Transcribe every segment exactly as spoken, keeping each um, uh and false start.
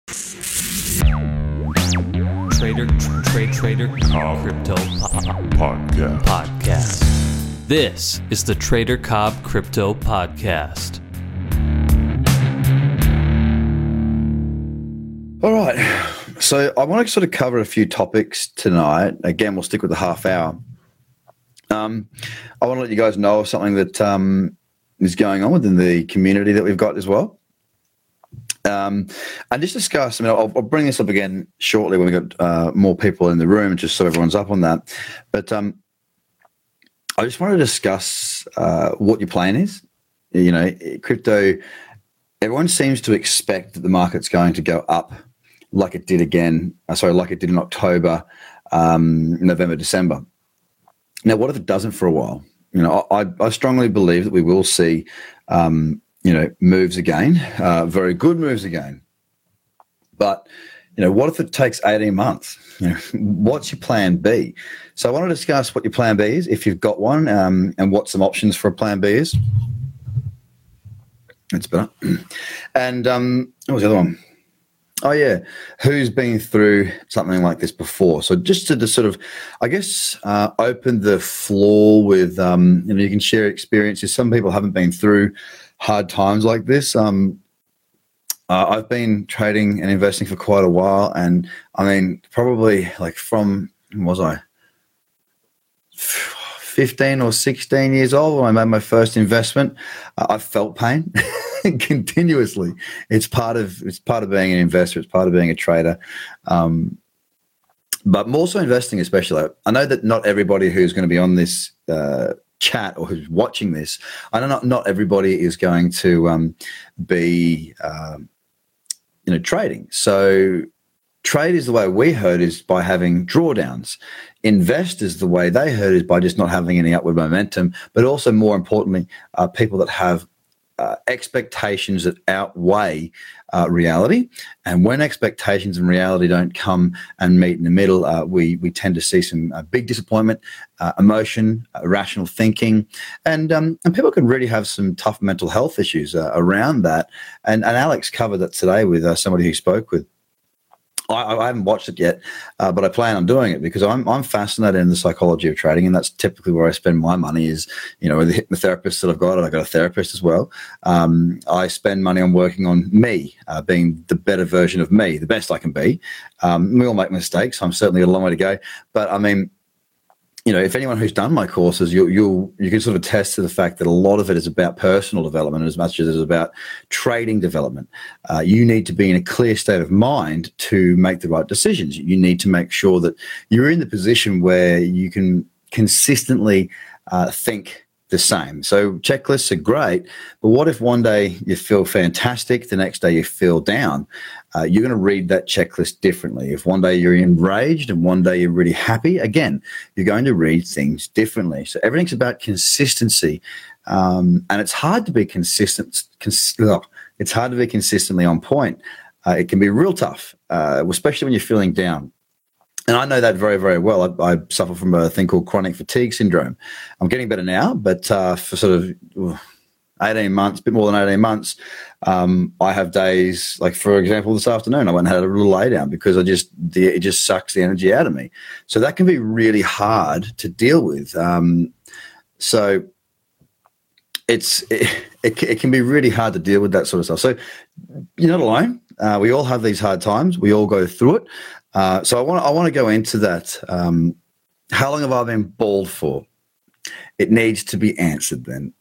Trader, trade, trader, Cobb Crypto Podcast. Podcast. This is the Trader Cobb Crypto Podcast. All right. So I want to sort of cover a few topics tonight. Again, we'll stick with the half hour. Um, I want to let you guys know of something that um, is going on within the community that we've got as well. Um, and just discuss, I mean, I'll, I'll bring this up again shortly when we've got uh, more people in the room, just so everyone's up on that. But um, I just want to discuss uh, what your plan is. You know, crypto, everyone seems to expect that the market's going to go up like it did again, uh, sorry, like it did in October, um, November, December. Now, what if it doesn't for a while? You know, I, I strongly believe that we will see um, you know, moves again, uh, very good moves again. But, you know, what if it takes eighteen months? You know, what's your plan B? So I want to discuss what your plan B is, if you've got one, um, and what some options for a plan B is. That's better. And um, what was the other one? Oh, yeah. Who's been through something like this before? So just to, to sort of, I guess, uh, open the floor with, um, you know, you can share experiences. Some people haven't been through hard times like this. Um, uh, I've been trading and investing for quite a while, and I mean, probably like from, when was I? fifteen or sixteen years old when I made my first investment. Uh, I felt pain continuously. It's part of it's part of being an investor. It's part of being a trader. Um, but more so investing, especially. I know that not everybody who's going to be on this uh, chat or who's watching this, I know not, not everybody is going to um, be, um, you know, trading. So trade is the way we heard is by having drawdowns. Invest is the way they heard is by just not having any upward momentum, but also more importantly, uh, people that have uh, expectations that outweigh uh, reality. And when expectations and reality don't come and meet in the middle, uh, we we tend to see some uh, big disappointment, uh, emotion, uh, rational thinking, and um, and people can really have some tough mental health issues uh, around that. And and Alex covered that today with uh, somebody who spoke with. I, I haven't watched it yet, uh, but I plan on doing it because I'm I'm fascinated in the psychology of trading, and that's typically where I spend my money. Is you know the hypnotherapists that I've got, and I've got a therapist as well. Um, I spend money on working on me, uh, being the better version of me, the best I can be. Um, we all make mistakes. I'm certainly got a long way to go, but I mean, you know, if anyone who's done my courses, you you you can sort of attest to the fact that a lot of it is about personal development as much as it is about trading development. Uh, you need to be in a clear state of mind to make the right decisions. You need to make sure that you're in the position where you can consistently uh, think the same. So checklists are great, but what if one day you feel fantastic, the next day you feel down? Uh, you're going to read that checklist differently. If one day you're enraged and one day you're really happy, again, you're going to read things differently. So everything's about consistency, um, and it's hard to be consistent. Cons- ugh, it's hard to be consistently on point. Uh, it can be real tough, uh, especially when you're feeling down. And I know that very, very well. I, I suffer from a thing called chronic fatigue syndrome. I'm getting better now, but uh, for sort of eighteen months, a bit more than eighteen months, um, I have days, like for example, this afternoon, I went and had a little lay down because I just, the, it just sucks the energy out of me. So that can be really hard to deal with. Um, so it's, it, it, it can be really hard to deal with that sort of stuff. So you're not alone. Uh, we all have these hard times. We all go through it. Uh, so I want I want to go into that. Um, how long have I been bald for? It needs to be answered then.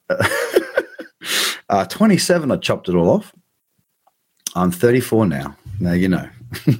uh, twenty-seven, I chopped it all off. I'm thirty-four now. Now you know.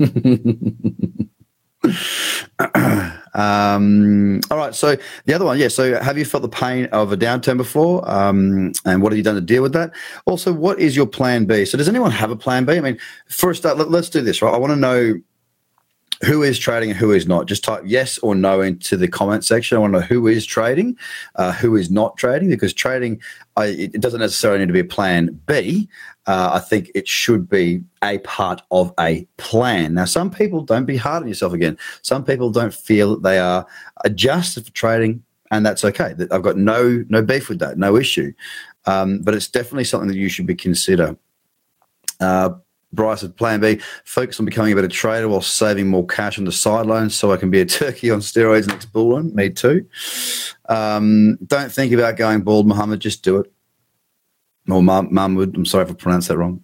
um, all right. So the other one, yeah. So have you felt the pain of a downturn before? Um, and what have you done to deal with that? Also, what is your plan B? So does anyone have a plan B? I mean, for a start, let, let's do this, right? I want to know who is trading and who is not. Just type yes or no into the comment section. I want to know who is trading, uh, who is not trading, because trading, I, it doesn't necessarily need to be a plan B. Uh, I think it should be a part of a plan. Now, some people, don't be hard on yourself again. Some people don't feel that they are adjusted for trading, and that's okay. I've got no no beef with that, no issue. Um, but it's definitely something that you should be consider. Uh, Bryce said, plan B, focus on becoming a better trader while saving more cash on the sidelines so I can be a turkey on steroids next bull run. Me too. Um, don't think about going bald, Muhammad. Just do it. Or Mahmoud. I'm sorry if I pronounced that wrong.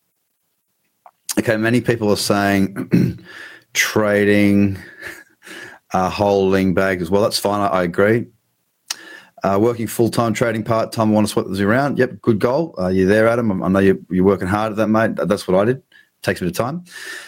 Okay, many people are saying trading, uh, holding bags as well. That's fine. I, I agree. Uh, working full-time, trading part-time, I want to swap those around. Yep, good goal. Uh, you're there, Adam. I know you're, you're working hard at that, mate. That's what I did. Takes a bit of time.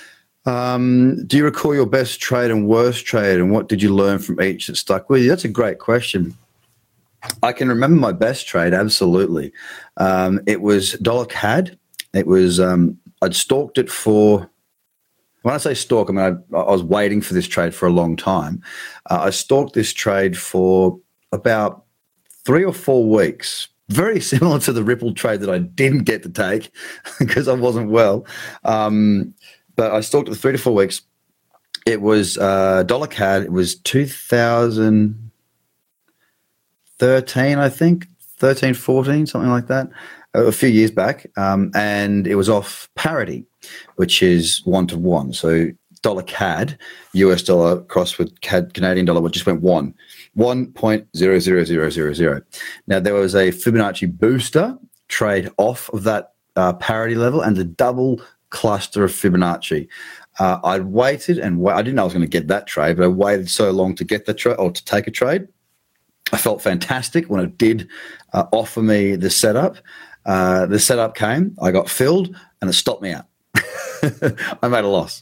Um, do you recall your best trade and worst trade, and what did you learn from each that stuck with you? That's a great question. I can remember my best trade, absolutely. Um, it was dollar C A D. It was um, I'd stalked it for. When I say stalk, I mean I, I was waiting for this trade for a long time. Uh, I stalked this trade for about three or four weeks, very similar to the Ripple trade that I didn't get to take because I wasn't well. Um, but I stalked it for three to four weeks. It was uh, dollar C A D. It was two thousand thirteen, I think, thirteen, fourteen, something like that, a few years back. Um, and it was off parity, which is one to one. So dollar C A D, U S dollar crossed with Canadian dollar, which just went one. one point zero zero zero zero zero. Now, there was a Fibonacci booster trade off of that uh, parity level and the double cluster of Fibonacci. Uh, I waited and wa- I didn't know I was going to get that trade, but I waited so long to get the trade or to take a trade. I felt fantastic when it did uh, offer me the setup. Uh, the setup came, I got filled, and it stopped me out. I made a loss.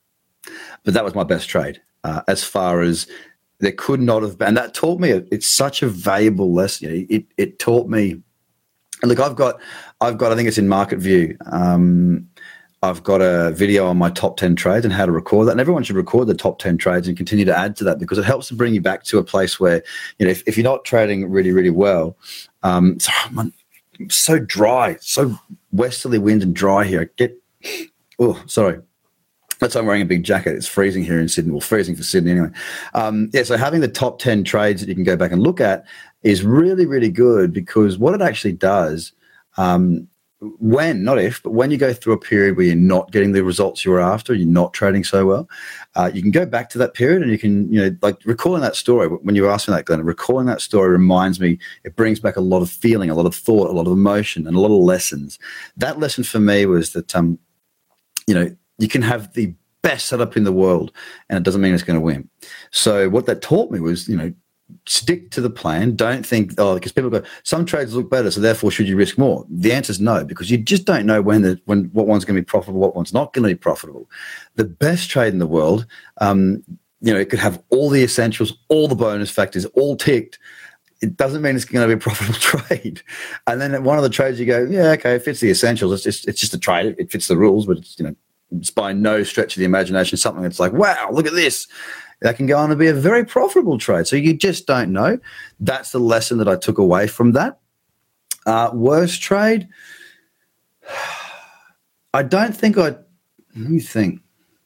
But that was my best trade uh, as far as there could not have been. And that taught me, it's such a valuable lesson. You know, it, it taught me, and look, I've got, I've got, I think it's in Market View. Um, I've got a video on my top ten trades and how to record that. And everyone should record the top ten trades and continue to add to that because it helps to bring you back to a place where, you know, if, if you're not trading really, really well, um, so I'm so dry, so westerly wind and dry here. I get, oh, sorry. That's why I'm wearing a big jacket. It's freezing here in Sydney. Well, freezing for Sydney anyway. Um, yeah, so having the top ten trades that you can go back and look at is really, really good because what it actually does, um, when, not if, but when you go through a period where you're not getting the results you were after, you're not trading so well, uh, you can go back to that period and you can, you know, like recalling that story. When you were asking that, Glenn, recalling that story reminds me, it brings back a lot of feeling, a lot of thought, a lot of emotion, and a lot of lessons. That lesson for me was that, um, you know, you can have the best setup in the world and it doesn't mean it's going to win. So what that taught me was, you know, stick to the plan. Don't think, oh, because people go, some trades look better, so therefore should you risk more? The answer is no, because you just don't know when the when what one's going to be profitable, what one's not going to be profitable. The best trade in the world, um, you know, it could have all the essentials, all the bonus factors, all ticked. It doesn't mean it's going to be a profitable trade. And then one of the trades you go, yeah, okay, it fits the essentials. It's just it's just a trade. It fits the rules, but it's, you know, it's by no stretch of the imagination something that's like, wow, look at this. That can go on to be a very profitable trade. So you just don't know. That's the lesson that I took away from that. Uh, worst trade? I don't think I – let me think.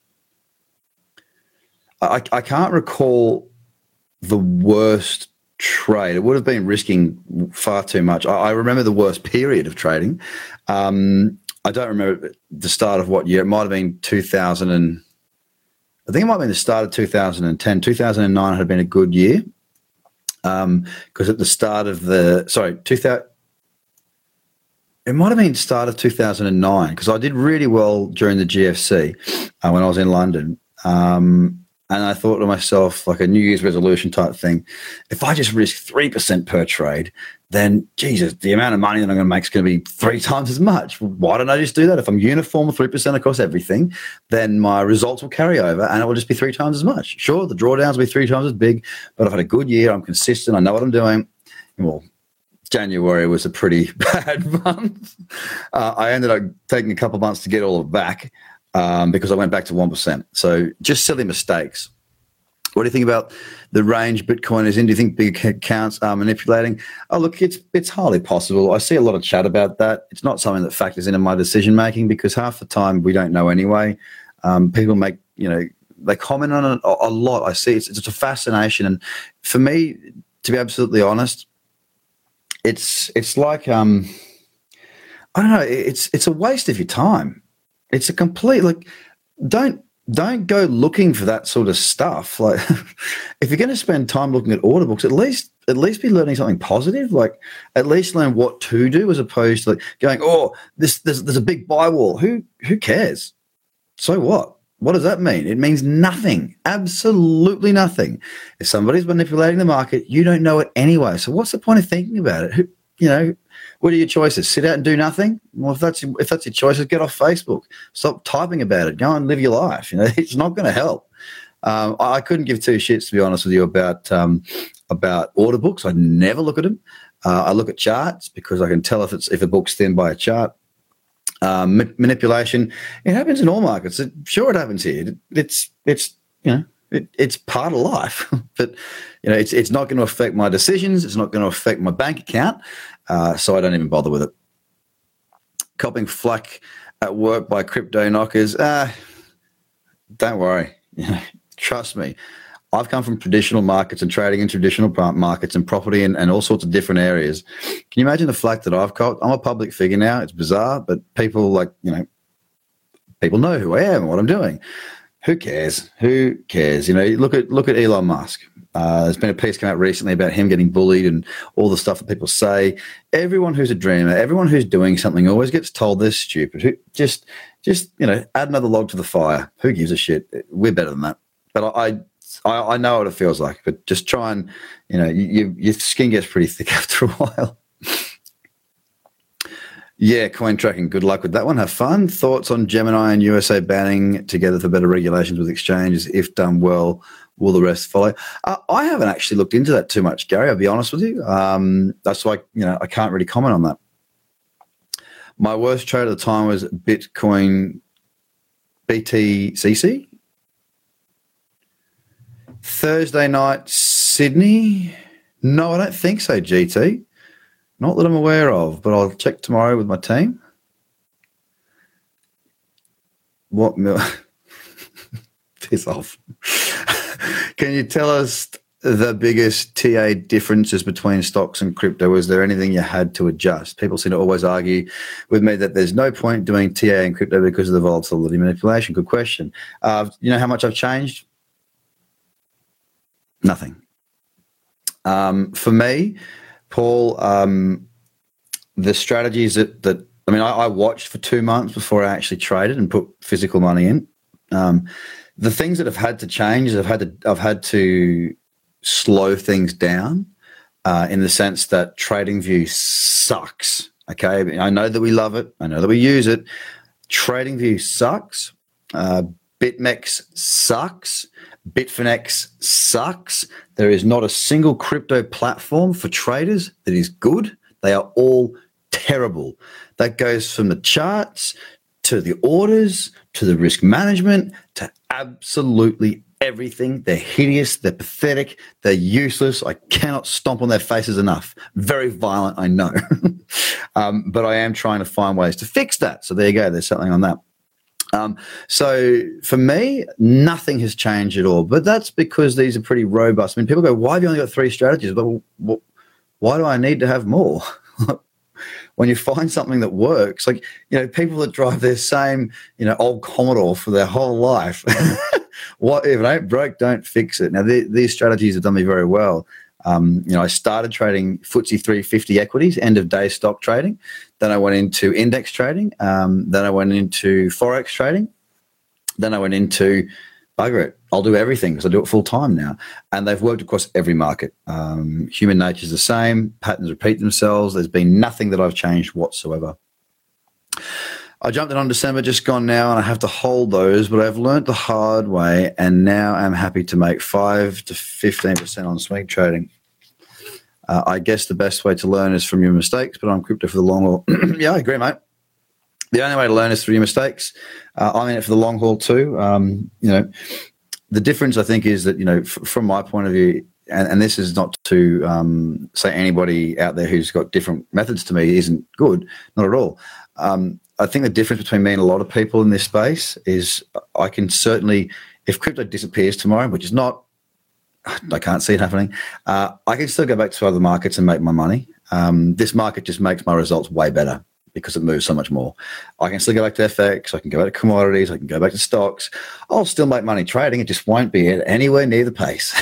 I, I can't recall the worst trade. It would have been risking far too much. I, I remember the worst period of trading. Um, I don't remember the start of what year. It might have been two thousand and I think it might have been the start of two thousand ten. two thousand nine had been a good year because um, at the start of the – sorry, two thousand – it might have been the start of two thousand nine because I did really well during the G F C uh, when I was in London. Um, and I thought to myself, like a New Year's resolution type thing, if I just risk three percent per trade, then, Jesus, the amount of money that I'm going to make is going to be three times as much. Why don't I just do that? If I'm uniform three percent across everything, then my results will carry over and it will just be three times as much. Sure, the drawdowns will be three times as big, but I've had a good year. I'm consistent. I know what I'm doing. Well, January was a pretty bad month. Uh, I ended up taking a couple of months to get all of it back um, because I went back to one percent. So just silly mistakes. What do you think about the range Bitcoin is in? Do you think big accounts are manipulating? Oh, look, it's it's highly possible. I see a lot of chat about that. It's not something that factors into my decision making because half the time we don't know anyway. Um, people make, you know, they comment on it a, a lot. I see it's it's a fascination, and for me, to be absolutely honest, it's it's like um, I don't know. It's it's a waste of your time. It's a complete, like, don't don't go looking for that sort of stuff. Like, if you're going to spend time looking at order books, at least at least be learning something positive. Like, at least learn what to do, as opposed to like going, oh, this there's there's a big buy wall. Who who cares? So what? What does that mean? It means nothing. Absolutely nothing. If somebody's manipulating the market, you don't know it anyway. So what's the point of thinking about it? Who, you know, what are your choices? Sit out and do nothing? Well, if that's if that's your choices, get off Facebook. Stop typing about it. Go and live your life. You know, it's not going to help. Um, I couldn't give two shits, to be honest with you, about um, about order books. I never look at them. Uh, I look at charts because I can tell if it's if a book's thin by a chart. Um, ma- manipulation, it happens in all markets. It, sure, it happens here. It, it's it's you know it, it's part of life, but you know it's it's not going to affect my decisions. It's not going to affect my bank account. Uh, so I don't even bother with it. Copping flack at work by crypto knockers. Uh, don't worry. Trust me. I've come from traditional markets and trading in traditional markets and property and, and all sorts of different areas. Can you imagine the flack that I've copped? I'm a public figure now. It's bizarre, but people like, you know, people know who I am and what I'm doing. Who cares? Who cares? You know, look at look at Elon Musk. Uh, there's been a piece come out recently about him getting bullied and all the stuff that people say. Everyone who's a dreamer, everyone who's doing something always gets told they're stupid. Who just, just you know, add another log to the fire. Who gives a shit? We're better than that. But I, I, I know what it feels like. But just try and, you know, you, your skin gets pretty thick after a while. Yeah, coin tracking. Good luck with that one. Have fun. Thoughts on Gemini and U S A banning together for better regulations with exchanges? If done well, will the rest follow? Uh, I haven't actually looked into that too much, Gary. I'll be honest with you. Um, that's why, you know, I can't really comment on that. My worst trade at the time was Bitcoin B T C C. Thursday night, Sydney. No, I don't think so, G T. Not that I'm aware of, but I'll check tomorrow with my team. What mil- piss off. Can you tell us the biggest T A differences between stocks and crypto? Was there anything you had to adjust? People seem to always argue with me that there's no point doing T A in crypto because of the volatility manipulation. Good question. Uh, you know how much I've changed? Nothing. Um, for me, Paul, um, the strategies that, that I mean, I, I watched for two months before I actually traded and put physical money in. Um, the things that have had to change is I've had to I've had to slow things down uh, in the sense that TradingView sucks. Okay, I know that we love it. I know that we use it. TradingView sucks. Uh, BitMEX sucks. Bitfinex sucks. There is not a single crypto platform for traders that is good. They are all terrible. That goes from the charts to the orders to the risk management to absolutely everything. They're hideous. They're pathetic. They're useless. I cannot stomp on their faces enough. Very violent, I know. um, but I am trying to find ways to fix that. So there you go. There's something on that. Um, so for me, nothing has changed at all. But that's because these are pretty robust. I mean, people go, why have you only got three strategies? But well, why do I need to have more? When you find something that works, like, you know, people that drive their same, you know, old Commodore for their whole life, what if it ain't broke, don't fix it. Now, the, these strategies have done me very well. Um, you know, I started trading F T S E three fifty equities, end of day stock trading. Then I went into index trading. Um, then I went into Forex trading. Then I went into, bugger it, I'll do everything because I do it full time now. And they've worked across every market. Um, human nature is the same. Patterns repeat themselves. There's been nothing that I've changed whatsoever. I jumped in on December, just gone now, and I have to hold those, but I've learned the hard way, and now I'm happy to make five to fifteen percent on swing trading. Uh, I guess the best way to learn is from your mistakes, but I'm crypto for the long haul. Yeah, I agree, mate. The only way to learn is through your mistakes. Uh, I'm in it for the long haul too. Um, you know, the difference I think is that, you know, f- from my point of view, and, and this is not to um, say anybody out there who's got different methods to me isn't good, not at all. Um, I think the difference between me and a lot of people in this space is I can certainly, if crypto disappears tomorrow, which is not, I can't see it happening, uh, I can still go back to other markets and make my money. Um, this market just makes my results way better. because it moves so much more. I can still go back to F X, I can go back to commodities, I can go back to stocks. I'll still make money trading. It just won't be at anywhere near the pace.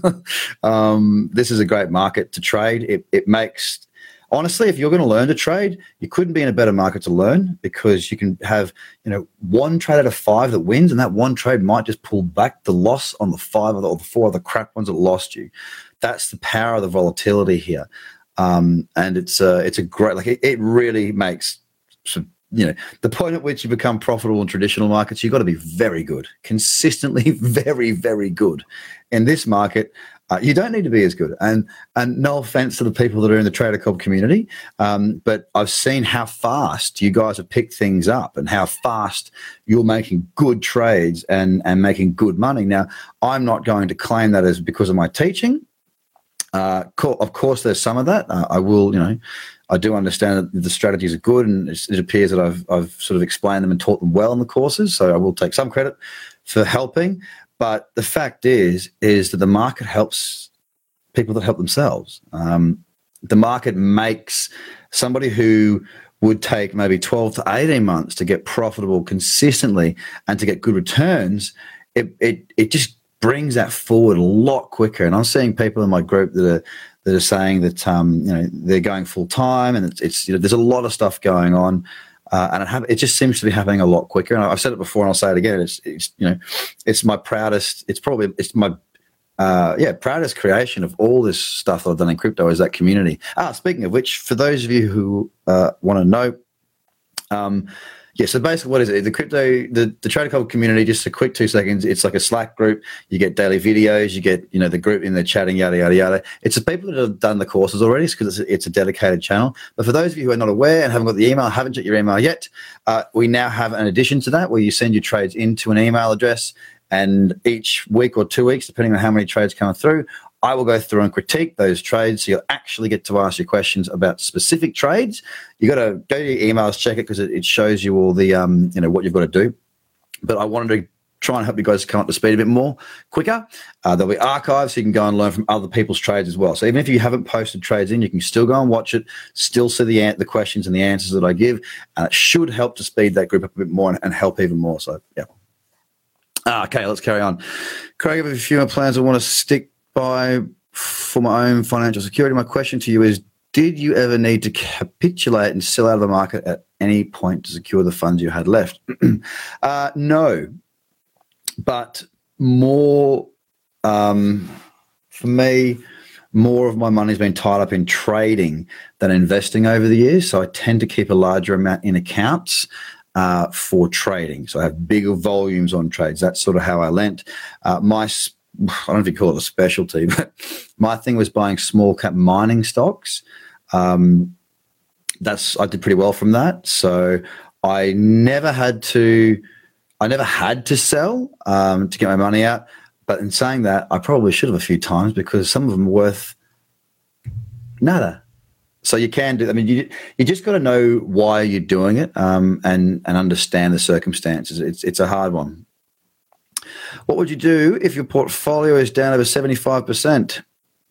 um, this is a great market to trade. It, it makes, honestly, if you're going to learn to trade, you couldn't be in a better market to learn, because you can have, you know, one trade out of five that wins, and that one trade might just pull back the loss on the five or the, or the four other crap ones that lost you. That's the power of the volatility here. Um, and it's a, it's a great, like it, it really makes, some, you know, the point at which you become profitable in traditional markets, you've got to be very good, consistently very, very good. In this market, uh, you don't need to be as good. And and no offense to the people that are in the Trader Cobb community, um, but I've seen how fast you guys have picked things up and how fast you're making good trades and, and making good money. Now, I'm not going to claim that as because of my teaching. Uh, of course, there's some of that. Uh, I will, you know, I do understand that the strategies are good, and it appears that I've I've sort of explained them and taught them well in the courses. So I will take some credit for helping. But the fact is, is that the market helps people that help themselves. Um, the market makes somebody who would take maybe twelve to eighteen months to get profitable consistently and to get good returns. It it it just brings that forward a lot quicker. And I'm seeing people in my group that are that are saying that um, you know, they're going full time, and it's, it's you know, there's a lot of stuff going on, uh, and it, have, it just seems to be happening a lot quicker. And I've said it before, and I'll say it again. It's, it's you know, it's my proudest. It's probably it's my uh, yeah proudest creation of all this stuff that I've done in crypto is that community. Ah, speaking of which, for those of you who uh, want to know. Um, Yeah, so basically what is it? The crypto, the, the Trader Cobb community, just a quick two seconds, it's like a Slack group. You get daily videos, you get, you know, the group in there chatting, yada, yada, yada. It's the people that have done the courses already because it's, it's a dedicated channel. But for those of you who are not aware and haven't got the email, haven't checked your email yet, uh, we now have an addition to that where you send your trades into an email address, and each week or two weeks, depending on how many trades come through, I will go through and critique those trades, so you'll actually get to ask your questions about specific trades. You got to go to your emails, check it, because it, it shows you all the, um, you know, what you've got to do. But I wanted to try and help you guys come up to speed a bit more quicker. Uh, there'll be archives, so you can go and learn from other people's trades as well. So even if you haven't posted trades in, you can still go and watch it, still see the the questions and the answers that I give, and it should help to speed that group up a bit more and, and help even more. So yeah. Ah, okay, let's carry on. Craig, I have a few more plans I want to stick by for my own financial security. My question to you is, did you ever need to capitulate and sell out of the market at any point to secure the funds you had left? uh, no, but more um, for me, more of my money's been tied up in trading than investing over the years. So I tend to keep a larger amount in accounts uh, for trading. So I have bigger volumes on trades. That's sort of how I lent. Uh, my I don't know if you call it a specialty, but my thing was buying small cap mining stocks. Um, that's I did pretty well from that. So I never had to, I never had to sell um, to get my money out. But in saying that, I probably should have a few times, because some of them are worth nada. So you can do. I mean, you you just got to know why you're doing it, um, and and understand the circumstances. It's it's a hard one. What would you do if your portfolio is down over seventy-five percent?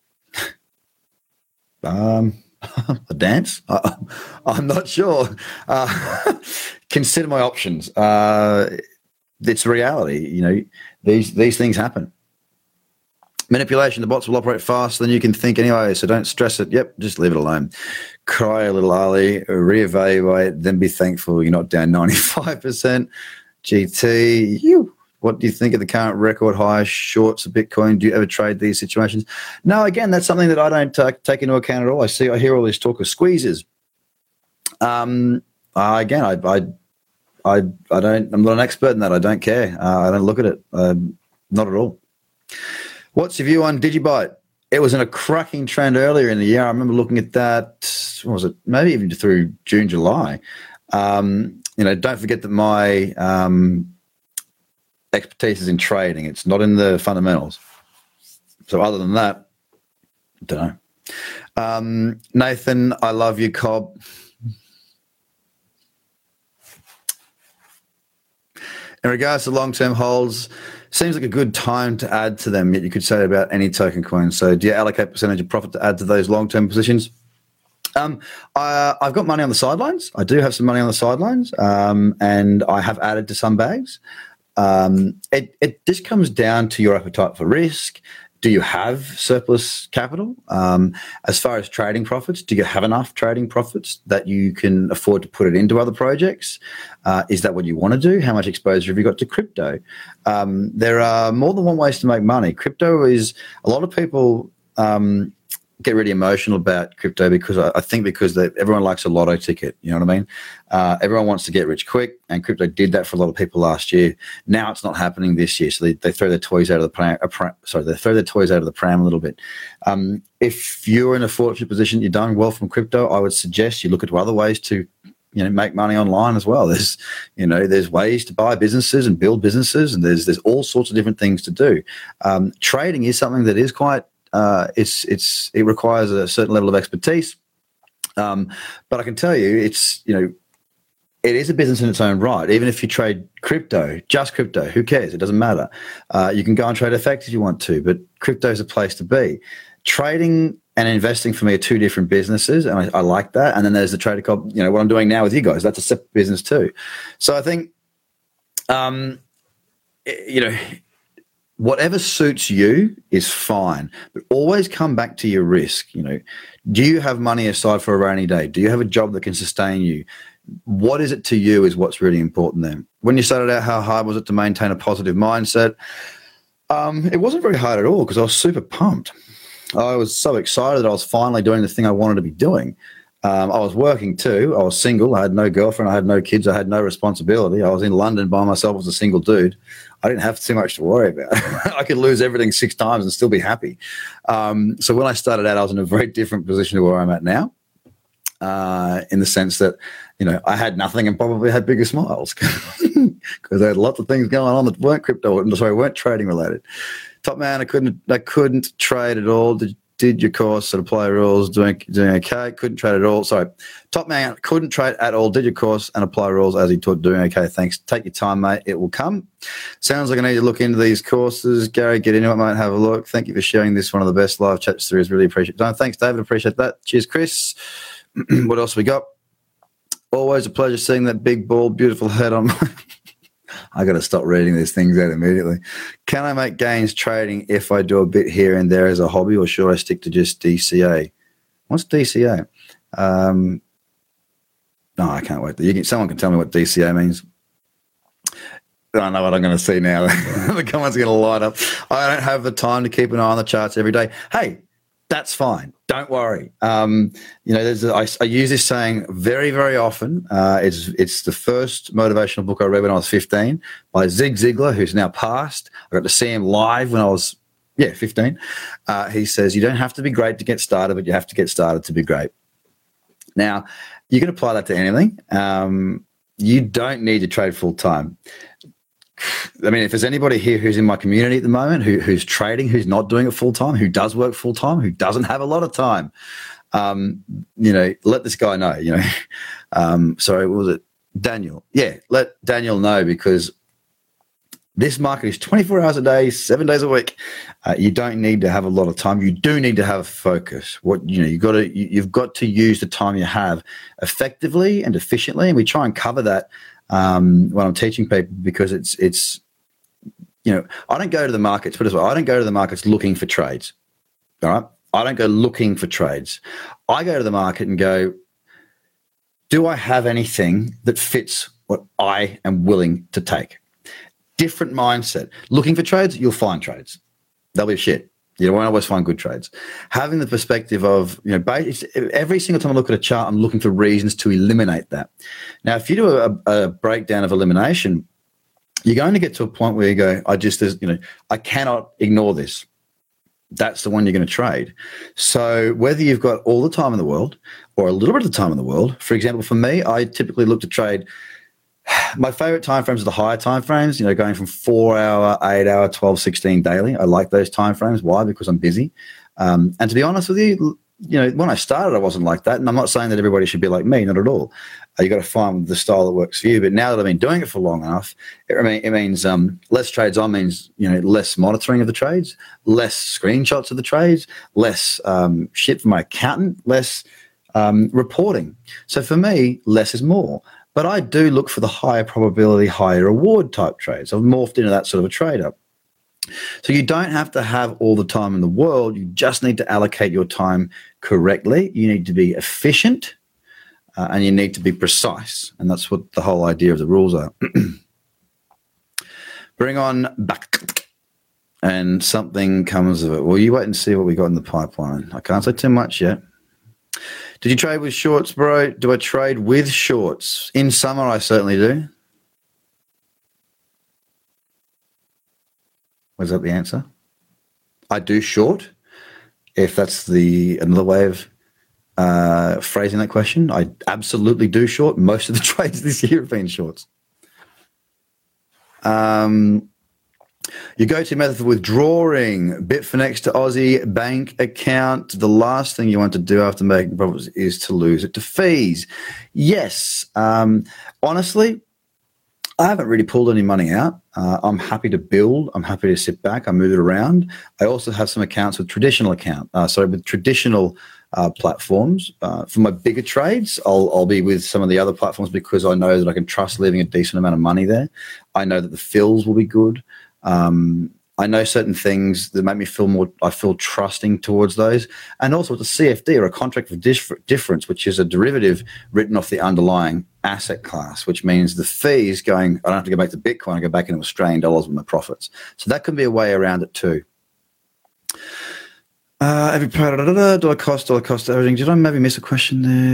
Um, a dance? I, I'm not sure. Uh, consider my options. Uh, it's reality. You know, these these things happen. Manipulation. The bots will operate faster than you can think anyway, so don't stress it. Yep, just leave it alone. Cry a little, Ali. Reevaluate, then be thankful you're not down ninety-five percent. G T, you. What do you think of the current record high shorts of Bitcoin? Do you ever trade these situations? No, again, that's something that I don't uh, take into account at all. I see, I hear all this talk of squeezes. Um, uh, again, I, I, I, I don't. I'm not an expert in that. I don't care. Uh, I don't look at it. Um, not at all. What's your view on Digibyte? It was in a cracking trend earlier in the year. I remember looking at that. What was it? Maybe even through June, July. Um, you know, don't forget that my um, expertise is in trading. It's not in the fundamentals. So other than that, I don't know. Um, Nathan, I love you, Cobb. In regards to long-term holds, seems like a good time to add to them, yet you could say about any token coin. So do you allocate percentage of profit to add to those long-term positions? Um, I, I've got money on the sidelines. I do have some money on the sidelines, um, and I have added to some bags. Um, it, it just comes down to your appetite for risk. Do you have surplus capital? Um, as far as trading profits, do you have enough trading profits that you can afford to put it into other projects? Uh, is that what you want to do? How much exposure have you got to crypto? Um, there are more than one ways to make money. Crypto is, a lot of people um, get really emotional about crypto because I, I think because they, everyone likes a lotto ticket, you know what I mean? Uh, everyone wants to get rich quick, and crypto did that for a lot of people last year. Now it's not happening this year, so they, they throw their toys out of the pram. Uh, pram sorry, they throw their toys out of the pram a little bit. Um, if you're in a fortunate position, you're doing well from crypto, I would suggest you look at other ways to, you know, make money online as well. There's, you know, there's ways to buy businesses and build businesses, and there's there's all sorts of different things to do. Um, trading is something that is quite Uh, it's it's it requires a certain level of expertise, um, but I can tell you, it's you know, it is a business in its own right. Even if you trade crypto, just crypto, who cares? It doesn't matter. Uh, you can go and trade F X if you want to, but crypto is a place to be. Trading and investing for me are two different businesses, and I, I like that. And then there's the Trader Cobb. You know what I'm doing now with you guys. That's a separate business too. So I think, um, you know. Whatever suits you is fine, but always come back to your risk. You know, do you have money aside for a rainy day? Do you have a job that can sustain you? What is it to you is what's really important then. When you started out, how hard was it to maintain a positive mindset? Um, it wasn't very hard at all because I was super pumped. I was so excited that I was finally doing the thing I wanted to be doing. Um, I was working too. I was single. I had no girlfriend. I had no kids. I had no responsibility. I was in London by myself as a single dude. I didn't have too much to worry about. I could lose everything six times and still be happy. Um, so when I started out, I was in a very different position to where I'm at now, uh, in the sense that, you know, I had nothing and probably had bigger smiles because I had lots of things going on that weren't crypto, sorry, weren't trading related. Top man, I couldn't, I couldn't trade at all. Did, did your course and apply rules, doing doing okay. Couldn't trade at all. Sorry, top man, couldn't trade at all. Did your course and apply rules as he taught, doing okay. Thanks. Take your time, mate. It will come. Sounds like I need to look into these courses. Gary, get into it, mate. Have a look. Thank you for sharing this. One of the best live chats there is. Really appreciate it. No, thanks, David. Appreciate that. Cheers, Chris. What else we got? Always a pleasure seeing that big, bald, beautiful head on my... I got to stop reading these things out immediately. Can I make gains trading if I do a bit here and there as a hobby, or should I stick to just D C A? What's D C A? Um, no, I can't wait. You can, someone can tell me what D C A means. I know what I'm going to see now. The comments are going to light up. I don't have the time to keep an eye on the charts every day. Hey, that's fine. Don't worry. Um, you know, there's a, I, I use this saying very, very often. Uh, it's it's the first motivational book I read when I was fifteen by Zig Ziglar, who's now passed. I got to see him live when I was, yeah, fifteen. Uh, he says, you don't have to be great to get started, but you have to get started to be great. Now, you can apply that to anything. Um, you don't need to trade full time. I mean, if there's anybody here who's in my community at the moment who, who's trading, who's not doing it full time, who does work full time, who doesn't have a lot of time, um, you know, let this guy know. You know, um, sorry, what was it, Daniel? Yeah, let Daniel know, because this market is twenty-four hours a day, seven days a week. Uh, you don't need to have a lot of time. You do need to have focus. What you know, you got to you, you've got to use the time you have effectively and efficiently, and we try and cover that. Um, when I'm teaching people, because it's, it's, you know, I don't go to the markets, but as well, I don't go to the markets looking for trades. All right. I don't go looking for trades. I go to the market and go, do I have anything that fits what I am willing to take? Different mindset. Looking for trades, you'll find trades. They'll be shit. You won't always find good trades. Having the perspective of, you know, every single time I look at a chart, I'm looking for reasons to eliminate that. Now, if you do a, a breakdown of elimination, you're going to get to a point where you go, I just, you know, I cannot ignore this. That's the one you're going to trade. So whether you've got all the time in the world or a little bit of the time in the world, for example, for me, I typically look to trade. My favorite time frames are the higher time frames, you know, going from four hour, eight hour, twelve, sixteen daily. I like those time frames. Why? Because I'm busy. Um, and to be honest with you, you know, when I started, I wasn't like that. And I'm not saying that everybody should be like me, not at all. Uh, you got to find the style that works for you. But now that I've been doing it for long enough, it, I mean, it means um, less trades on means, you know, less monitoring of the trades, less screenshots of the trades, less um, shit from my accountant, less um, reporting. So for me, less is more. But I do look for the higher probability, higher reward type trades. I've morphed into that sort of a trader. So you don't have to have all the time in the world. You just need to allocate your time correctly. You need to be efficient, uh, and you need to be precise. And that's what the whole idea of the rules are. Bring on back, and something comes of it. Well, you wait and see what we got in the pipeline. I can't say too much yet. Did you trade with shorts, bro? Do I trade with shorts? In summer, I certainly do. Was that the answer? I do short, if that's the another way of uh, phrasing that question. I absolutely do short. Most of the trades this year have been shorts. Um, your go-to method for withdrawing Bitfinex to Aussie bank account. The last thing you want to do after making profits is to lose it to fees. Yes. Um, honestly, I haven't really pulled any money out. Uh, I'm happy to build. I'm happy to sit back. I move it around. I also have some accounts with traditional account. Uh, sorry, with traditional uh, platforms. Uh, for my bigger trades, I'll, I'll be with some of the other platforms because I know that I can trust leaving a decent amount of money there. I know that the fills will be good. Um, I know certain things that make me feel more, I feel trusting towards those. And also it's a C F D, or a contract for dif- difference, which is a derivative written off the underlying asset class, which means the fees going, I don't have to go back to Bitcoin, I go back into Australian dollars with my profits. So that can be a way around it too. Uh, every da, da, da, da, dollar cost, dollar cost averaging. Did I maybe miss a question there?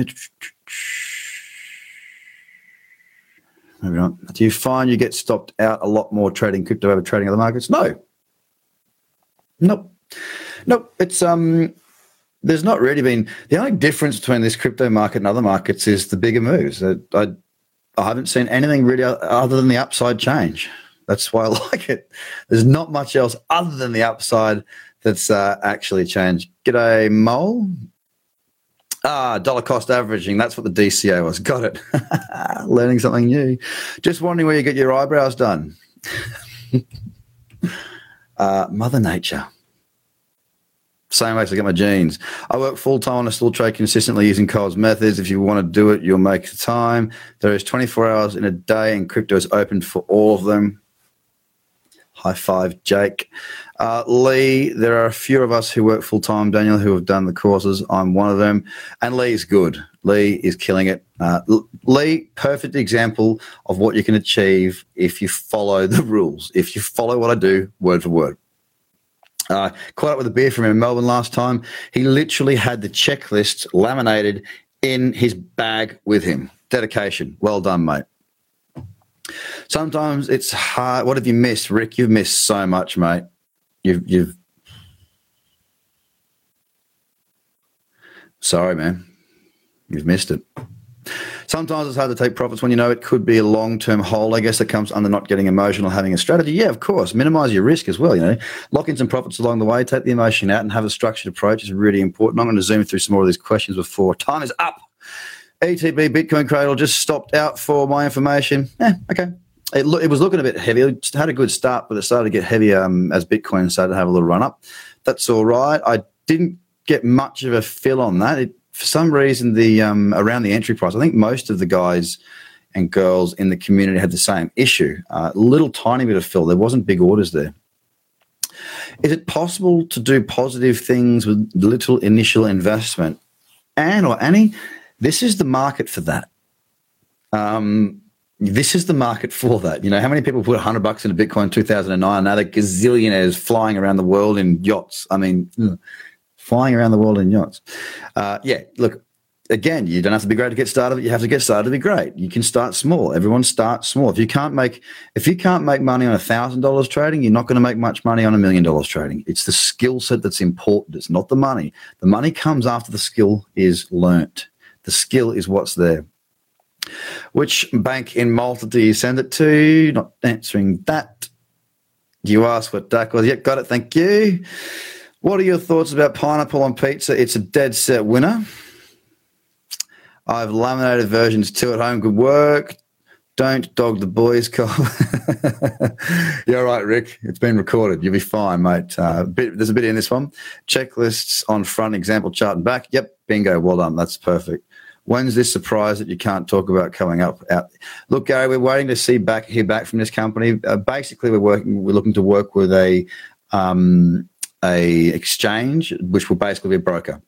Maybe not. Do you find you get stopped out a lot more trading crypto over trading other markets? No. Nope. Nope. It's um there's not really been, the only difference between this crypto market and other markets is the bigger moves. I I, I haven't seen anything really other than the upside change. That's why I like it. There's not much else other than the upside that's uh, actually changed. G'day, Mole. Ah, dollar cost averaging. That's what the D C A was. Got it. Learning something new. Just wondering where you get your eyebrows done. uh, Mother Nature. Same way as I get my jeans. I work full-time. I still trade consistently using Cole's methods. If you want to do it, you'll make the time. There is twenty-four hours in a day, and crypto is open for all of them. High five, Jake. Uh, Lee, there are a few of us who work full-time, Daniel, who have done the courses. I'm one of them. And Lee's good. Lee is killing it. Uh, Lee, perfect example of what you can achieve if you follow the rules. If you follow what I do, word for word. Uh, caught up with a beer from him in Melbourne last time. He literally had the checklist laminated in his bag with him. Dedication. Well done, mate. Sometimes it's hard. What have you missed, Rick? You've missed so much, mate. You've, you've. Sorry, man. You've missed it. Sometimes it's hard to take profits when you know it could be a long-term hold. I guess that comes under not getting emotional, having a strategy. Yeah, of course. Minimize your risk as well. You know, lock in some profits along the way. Take the emotion out and have a structured approach is really important. I'm going to zoom through some more of these questions before time is up. E T B Bitcoin Cradle just stopped out for my information. Yeah, okay. It, lo- it was looking a bit heavy. It had a good start, but it started to get heavier um, as Bitcoin started to have a little run up. That's all right. I didn't get much of a fill on that. It, for some reason, the um, around the entry price, I think most of the guys and girls in the community had the same issue. A uh, little tiny bit of fill. There wasn't big orders there. Is it possible to do positive things with little initial investment? Anne or Annie, this is the market for that. Um, this is the market for that. You know, how many people put one hundred bucks into Bitcoin in two thousand nine? Now they're gazillionaires flying around the world in yachts. I mean, ugh. Flying around the world in yachts. Uh, yeah, look, again, you don't have to be great to get started. You have to get started to be great. You can start small. Everyone starts small. If you can't make if you can't make money on one thousand dollars trading, you're not going to make much money on a million dollars trading. It's the skill set that's important. It's not the money. The money comes after the skill is learnt. The skill is what's there. Which bank in Malta do you send it to? Not answering that. Do you ask what D A C was? Yep, got it. Thank you. What are your thoughts about pineapple on pizza? It's a dead set winner. I've laminated versions too at home. Good work. Don't dog the boys, Cole. You're right, Rick. It's been recorded. You'll be fine, mate. Uh, bit, there's a bit in this one. Checklists on front, example chart and back. Yep, bingo. Well done. That's perfect. When's this surprise that you can't talk about coming up? Out? Look, Gary, we're waiting to see back, hear back from this company. Uh, basically, we're working. We're looking to work with a um, a exchange, which will basically be a broker.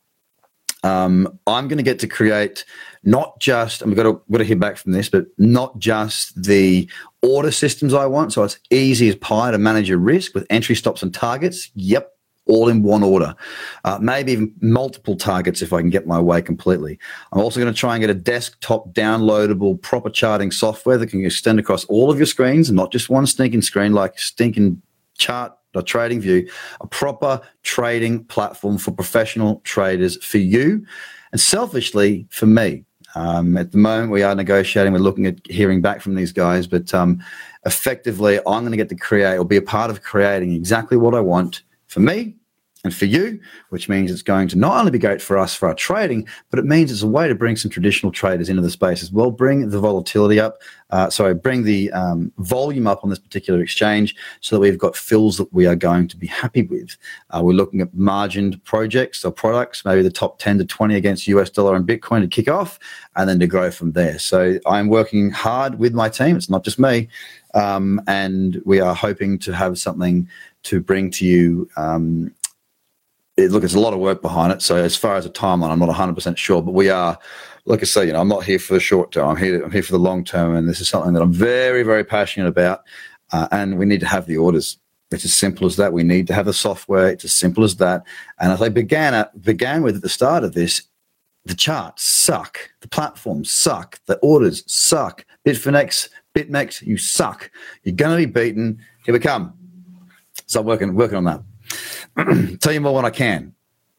Um, I'm going to get to create not just, and we've got to, got to hear back from this, but not just the order systems I want. So it's easy as pie to manage your risk with entry stops and targets. Yep, all in one order. Uh, maybe even multiple targets if I can get my way completely. I'm also going to try and get a desktop downloadable proper charting software that can extend across all of your screens and not just one stinking screen like stinking chart or trading view, a proper trading platform for professional traders for you and selfishly for me. Um, at the moment, we are negotiating. We're looking at hearing back from these guys, but um, effectively, I'm going to get to create or be a part of creating exactly what I want for me and for you, which means it's going to not only be great for us for our trading, but it means it's a way to bring some traditional traders into the space as well, bring the volatility up, uh, sorry, bring the um, volume up on this particular exchange so that we've got fills that we are going to be happy with. Uh, we're looking at margined projects or products, maybe the top ten to twenty against U S dollar and Bitcoin to kick off and then to grow from there. So I'm working hard with my team. It's not just me. Um, and we are hoping to have something to bring to you. Um, it, look, there's a lot of work behind it. So as far as a timeline, I'm not one hundred percent sure, but we are, like I say, you know, I'm not here for the short term. I'm here, I'm here for the long term. And this is something that I'm very, very passionate about. Uh, and we need to have the orders. It's as simple as that. We need to have the software. It's as simple as that. And as I began at, began with at the start of this, the charts suck. The platforms suck. The orders suck. Bitfinex, BitMEX, you suck. You're going to be beaten. Here we come. So I'm working, working on that. Tell you more when I can.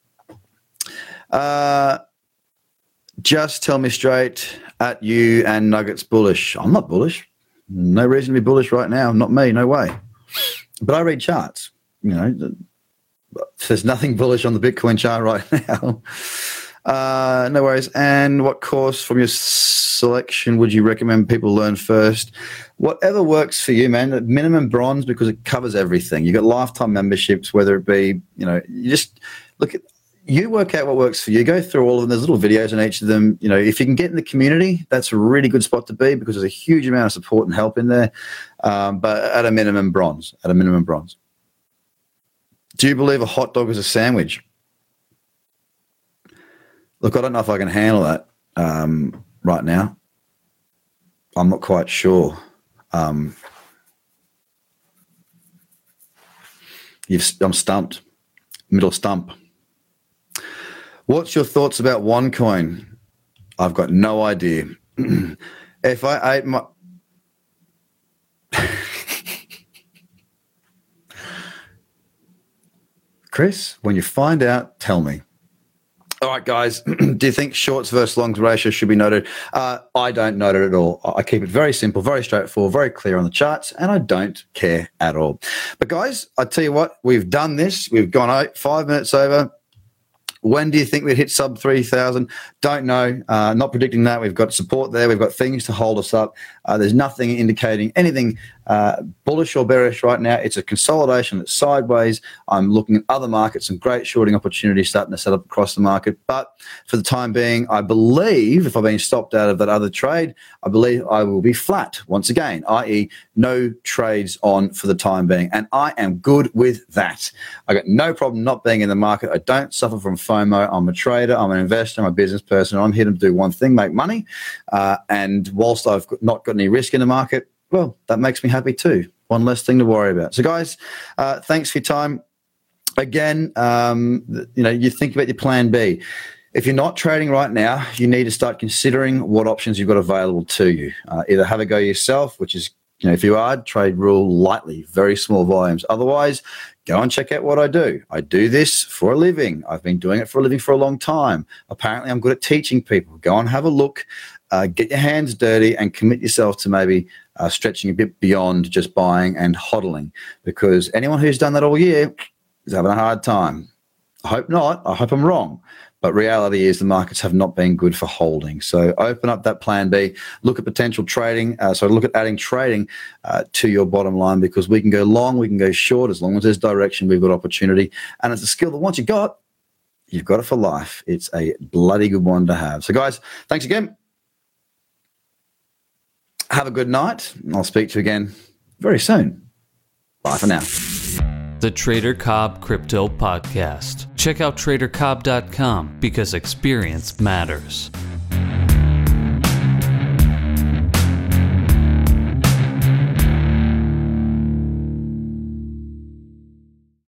Uh, just tell me straight at you and Nuggets bullish. I'm not bullish. No reason to be bullish right now. Not me. No way. But I read charts. You know, there's nothing bullish on the Bitcoin chart right now. Uh, no worries. And what course from your selection would you recommend people learn first? Whatever works for you, man. Minimum bronze because it covers everything. You got lifetime memberships, whether it be, you know, you just look at, you work out what works for you. Go through all of them. There's little videos on each of them. You know, if you can get in the community, that's a really good spot to be because there's a huge amount of support and help in there. Um, but at a minimum bronze, at a minimum bronze. Do you believe a hot dog is a sandwich? Look, I don't know if I can handle that um, right now. I'm not quite sure. Um, you've, I'm stumped. Middle stump. What's your thoughts about OneCoin? I've got no idea. If I ate my... Chris, when you find out, tell me. All right, guys, do you think shorts versus longs ratio should be noted? Uh, I don't note it at all. I keep it very simple, very straightforward, very clear on the charts, and I don't care at all. But, guys, I tell you what, we've done this. We've gone out five minutes over. When do you think we'd hit sub three thousand? Don't know. Uh, not predicting that. We've got support there. We've got things to hold us up. Uh, there's nothing indicating anything uh, bullish or bearish right now. It's a consolidation that's sideways. I'm looking at other markets, some great shorting opportunities starting to set up across the market. But for the time being, I believe if I've been stopped out of that other trade, I believe I will be flat once again, that is no trades on for the time being. And I am good with that. I got no problem not being in the market. I don't suffer from FOMO. I'm a trader. I'm an investor. I'm a business person. I'm here to do one thing, make money. Uh, and whilst I've not got any risk in the market, well, that makes me happy too. One less thing to worry about. So, guys, uh, thanks for your time. Again, um, you know, you think about your plan B. If you're not trading right now, you need to start considering what options you've got available to you. Uh, either have a go yourself, which is, you know, if you are, trade rule lightly, very small volumes. Otherwise, go and check out what I do. I do this for a living. I've been doing it for a living for a long time. Apparently, I'm good at teaching people. Go and have a look, uh, get your hands dirty, and commit yourself to maybe uh, stretching a bit beyond just buying and hodling. Because anyone who's done that all year is having a hard time. I hope not. I hope I'm wrong. But reality is the markets have not been good for holding. So open up that plan B, look at potential trading. Uh, so look at adding trading uh, to your bottom line, because we can go long, we can go short. As long as there's direction, we've got opportunity. And it's a skill that once you got, you've got it for life. It's a bloody good one to have. So guys, thanks again. Have a good night. I'll speak to you again very soon. Bye for now. The Trader Cobb Crypto Podcast. Check out trader cobb dot com because experience matters.